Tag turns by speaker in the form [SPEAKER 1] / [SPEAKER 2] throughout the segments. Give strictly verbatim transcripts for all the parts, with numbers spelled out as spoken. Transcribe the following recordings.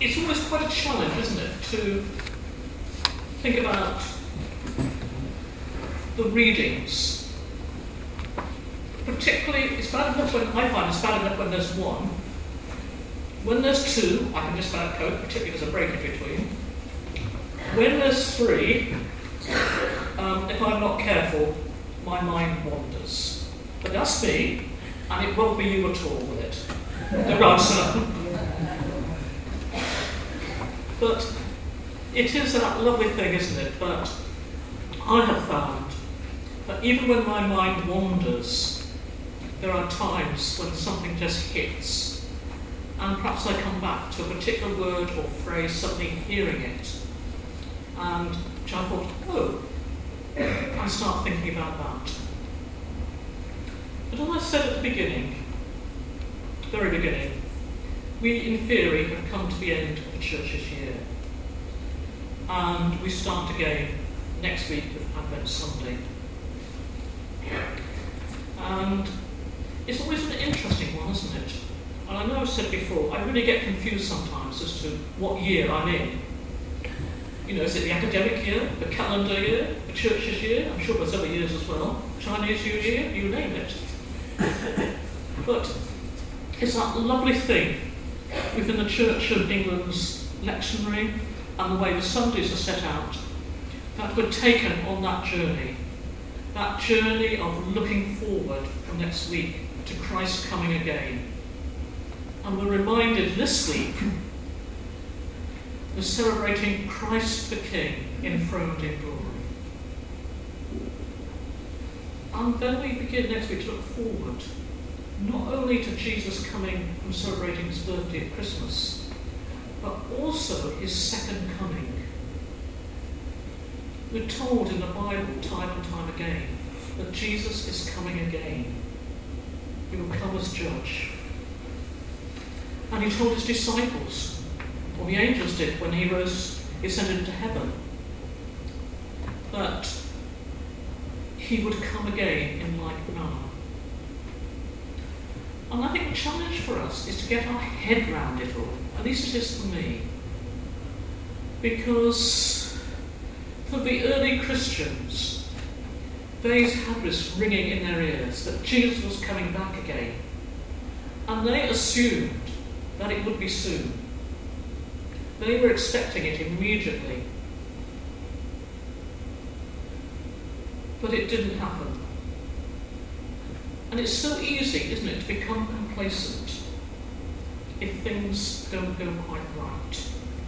[SPEAKER 1] it's always quite a challenge, isn't it, to think about the readings. Particularly, it's bad enough when, I find it's bad enough when there's one. When there's two, I can just about cope, particularly there's a break in between. When there's three, um, if I'm not careful, my mind wanders. But that's me, and it won't be you at all with it. The answer. But it is that lovely thing, isn't it, that I have found that even when my mind wanders, there are times when something just hits, and perhaps I come back to a particular word or phrase, suddenly hearing it, and I thought, oh, I start thinking about that. But as I said at the beginning, very beginning, we in theory have come to the end of the church's year. And we start again next week with Advent Sunday. And it's always an interesting one, isn't it? And I know I've said before, I really get confused sometimes as to what year I'm in. You know, is it the academic year, the calendar year, the church's year? I'm sure there's other years as well. Chinese New Year, you name it. But it's that lovely thing within the Church of England's lectionary and the way the Sundays are set out, that we're taken on that journey, that journey of looking forward from next week to Christ coming again. And we're reminded this week, we're celebrating Christ the King enthroned in glory. And then we begin next week to look forward, not only to Jesus coming and celebrating his birthday at Christmas, but also his second coming. We're told in the Bible time and time again that Jesus is coming again. He will come as judge. And he told his disciples, or the angels did when he rose, he ascended into heaven, that he would come again in like manner. And I think the challenge for us is to get our head round it all. At least it is for me. Because for the early Christians, they had this ringing in their ears that Jesus was coming back again. And they assumed that it would be soon. They were expecting it immediately. But it didn't happen. And it's so easy, isn't it, to become complacent if things don't go quite right.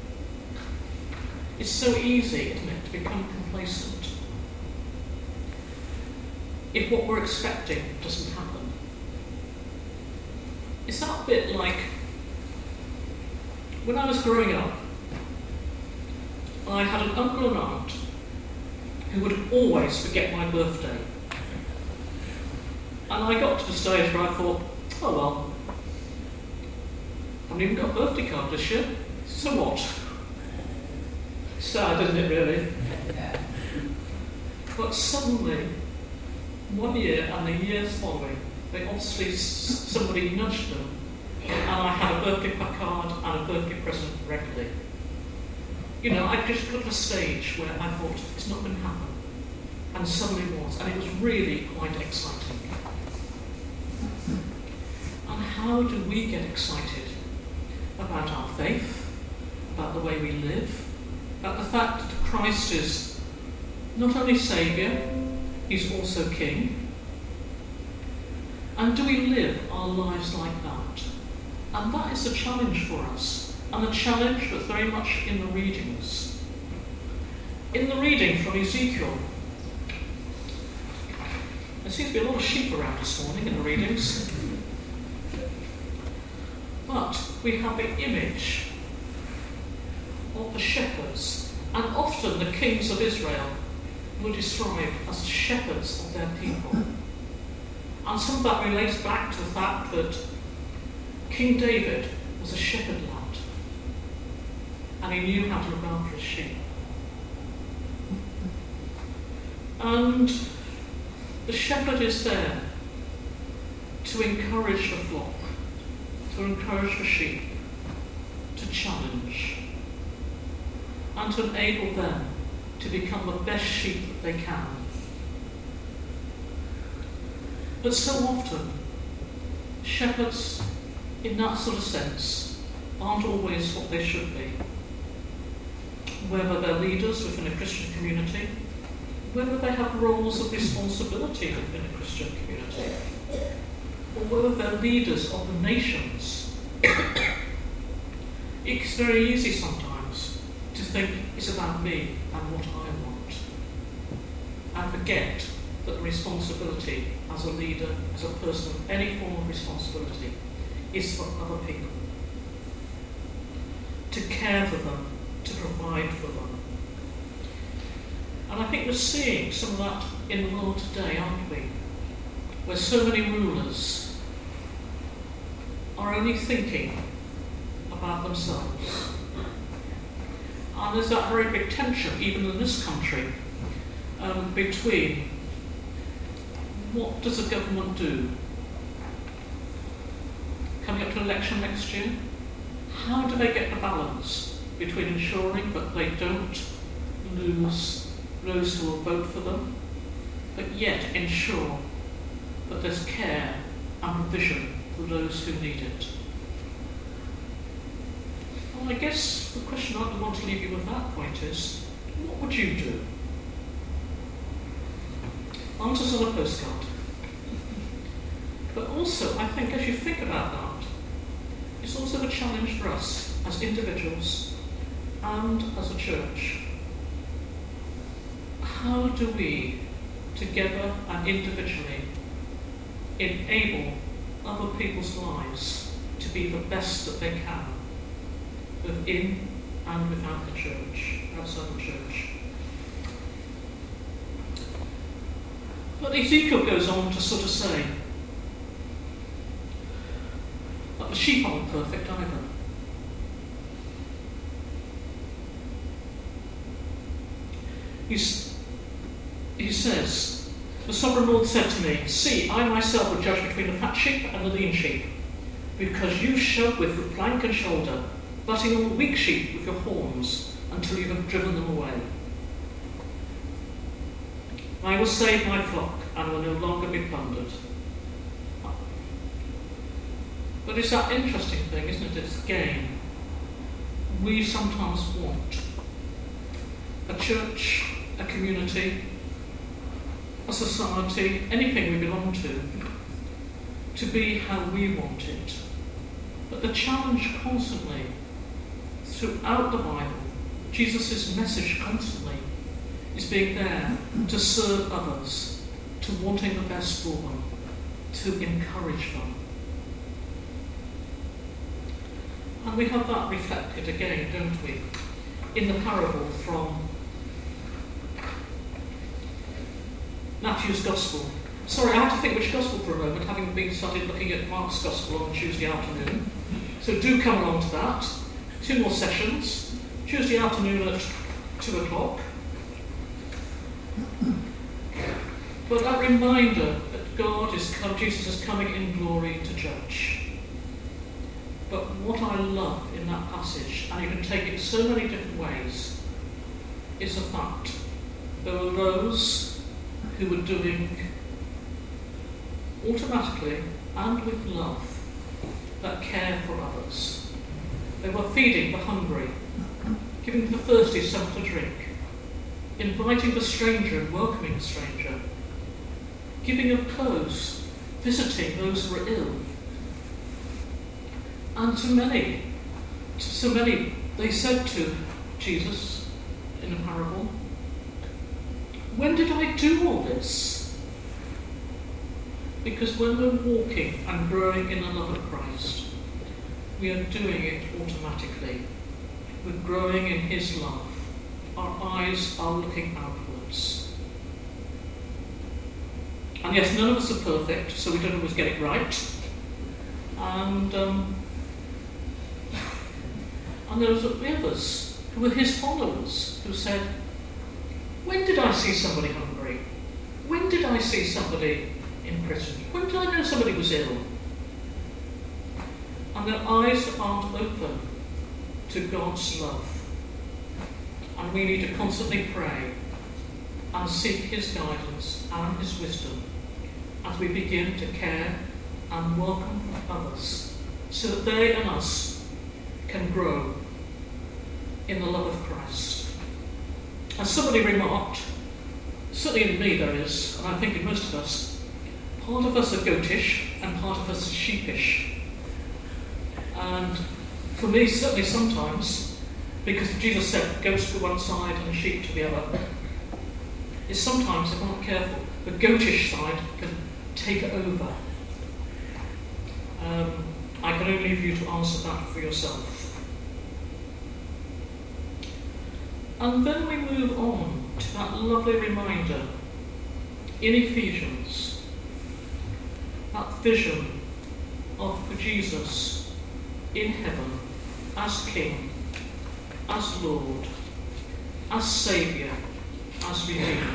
[SPEAKER 1] It's so easy, isn't it, to become complacent if what we're expecting doesn't happen. It's that bit like when I was growing up, I had an uncle and aunt who would always forget my birthday. And I got to the stage where I thought, oh well, I haven't even got a birthday card this year, so what? Sad, isn't it, really? But suddenly, one year and the years following, they obviously, somebody nudged them, and I had a birthday card and a birthday present regularly. You know, I just got to a stage where I thought, it's not going to happen. And suddenly it was, and it was really quite exciting. And how do we get excited about our faith, about the way we live, about the fact that Christ is not only Saviour, he's also King? And do we live our lives like that? And that is a challenge for us, and a challenge that's very much in the readings. In the reading from Ezekiel, there seems to be a lot of sheep around this morning in the readings. But we have the image of the shepherds, and often the kings of Israel were described as shepherds of their people. And some of that relates back to the fact that King David was a shepherd lad, and he knew how to look after his sheep. And the shepherd is there to encourage the flock, to encourage the sheep, to challenge and to enable them to become the best sheep that they can. But so often, shepherds, in that sort of sense, aren't always what they should be. Whether they're leaders within a Christian community, whether they have roles of responsibility within a Christian community, or whether they're leaders of the nations. It's very easy sometimes to think it's about me and what I want, and forget that the responsibility as a leader, as a person of any form of responsibility, is for other people. To care for them, to provide for them. And I think we're seeing some of that in the world today, aren't we? Where so many rulers are only thinking about themselves. And there's that very big tension, even in this country, um, between what does the government do? Coming up to election next year, how do they get the balance between ensuring that they don't lose those who will vote for them, but yet ensure that there's care and provision for those who need it? Well, I guess the question I would want to leave you with that point is, what would you do? Answers on a postcard. But also, I think as you think about that, it's also a challenge for us as individuals and as a church. How do we, together and individually, enable other people's lives to be the best that they can, within and without the church, outside the church? But Ezekiel goes on to sort of say that the sheep aren't perfect either. He's, he says, the sovereign Lord said to me, "See, I myself will judge between the fat sheep and the lean sheep, because you shove with flank and shoulder, butting on the weak sheep with your horns until you have driven them away. I will save my flock and will no longer be plundered." But it's that interesting thing, isn't it? It's again, we sometimes want a church, a community, a society, anything we belong to, to be how we want it. But the challenge constantly, throughout the Bible, Jesus' message constantly, is being there to serve others, to wanting the best for them, to encourage them. And we have that reflected again, don't we, in the parable from Matthew's Gospel. Sorry, I had to think which Gospel for a moment, having been started looking at Mark's Gospel on Tuesday afternoon. So do come along to that. Two more sessions. Tuesday afternoon at two o'clock. But that reminder that God is come, Jesus is coming in glory to judge. But what I love in that passage, and you can take it so many different ways, is the fact there were those who were doing automatically and with love that care for others. They were feeding the hungry, giving the thirsty something to drink, inviting the stranger and welcoming the stranger, giving of clothes, visiting those who were ill. And to many, to so many, they said to Jesus in a parable, "When did I do all this?" Because when we're walking and growing in the love of Christ, we are doing it automatically. We're growing in his love. Our eyes are looking outwards. And yes, none of us are perfect, so we don't always get it right. And um, and there was the others who were his followers who said, "When did I see somebody hungry? When did I see somebody in prison? When did I know somebody was ill?" And their eyes aren't open to God's love. And we need to constantly pray and seek his guidance and his wisdom as we begin to care and welcome others so that they and us can grow in the love of Christ. As somebody remarked, certainly in me there is, and I think in most of us, part of us are goatish and part of us are sheepish. And for me, certainly sometimes, because Jesus said goats to one side and sheep to the other, is sometimes, if I'm not careful, the goatish side can take over. Um, I can only leave you to answer that for yourself. And then we move on to that lovely reminder in Ephesians, that vision of Jesus in heaven as King, as Lord, as Saviour, as Redeemer.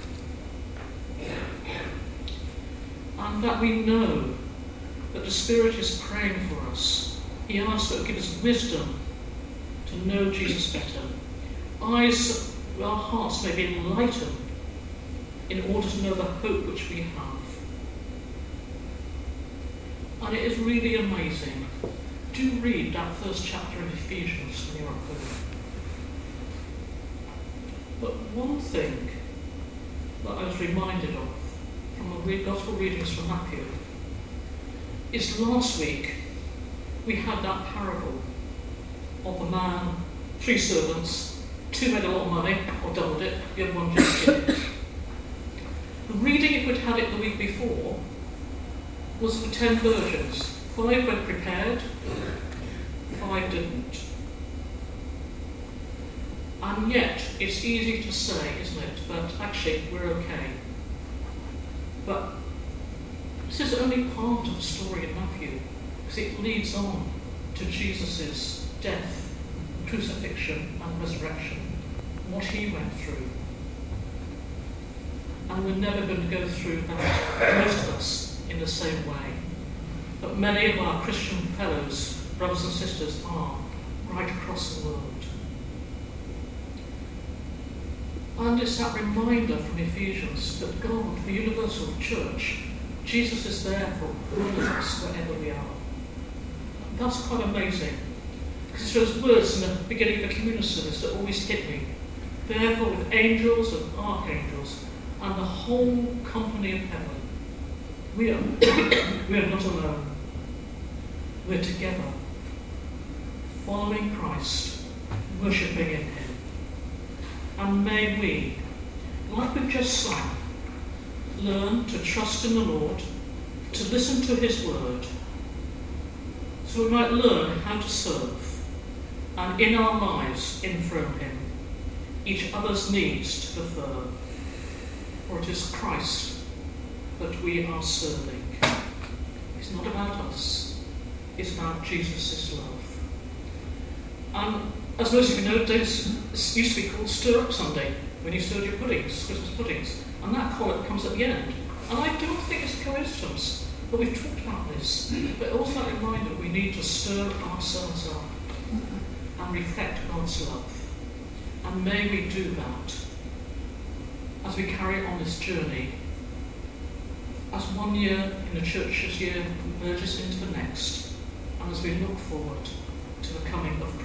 [SPEAKER 1] And that we know that the Spirit is praying for us. He asks to give us wisdom to know Jesus better. Eyes, our hearts may be enlightened in order to know the hope which we have. And it is really amazing. Do read that first chapter of Ephesians when you're at home. But one thing that I was reminded of from the Gospel readings from Matthew is last week we had that parable of the man, three servants, two made a lot of money, or doubled it, the other one just did it. The reading, if we'd had it the week before, was for ten virgins. Five went prepared, five didn't. And yet, it's easy to say, isn't it, that actually we're okay. But this is only part of the story in Matthew, because it leads on to Jesus' death, crucifixion and resurrection, what he went through. And we're never going to go through that, most of us, in the same way. But many of our Christian fellows, brothers and sisters, are right across the world. And it's that reminder from Ephesians that God, the universal church, Jesus is there for all of us wherever we are. That's quite amazing. Because it's those words in the beginning of the communion service that always hit me. Therefore, with angels and archangels and the whole company of heaven, we are, we are not alone. We're together, following Christ, worshipping in him. And may we, like we've just sung, learn to trust in the Lord, to listen to his word, so we might learn how to serve, and in our lives enthrone him, each other's needs to fulfill. For it is Christ that we are serving. It's not about us, it's about Jesus' love. And as most of you know, days used to be called Stir Up Sunday, when you stirred your puddings, Christmas puddings, and that call comes at the end. And I don't think it's a coincidence, but we've talked about this. But also that reminder, we need to stir ourselves up and reflect God's love. And may we do that as we carry on this journey, as one year in the church's year merges into the next, and as we look forward to the coming of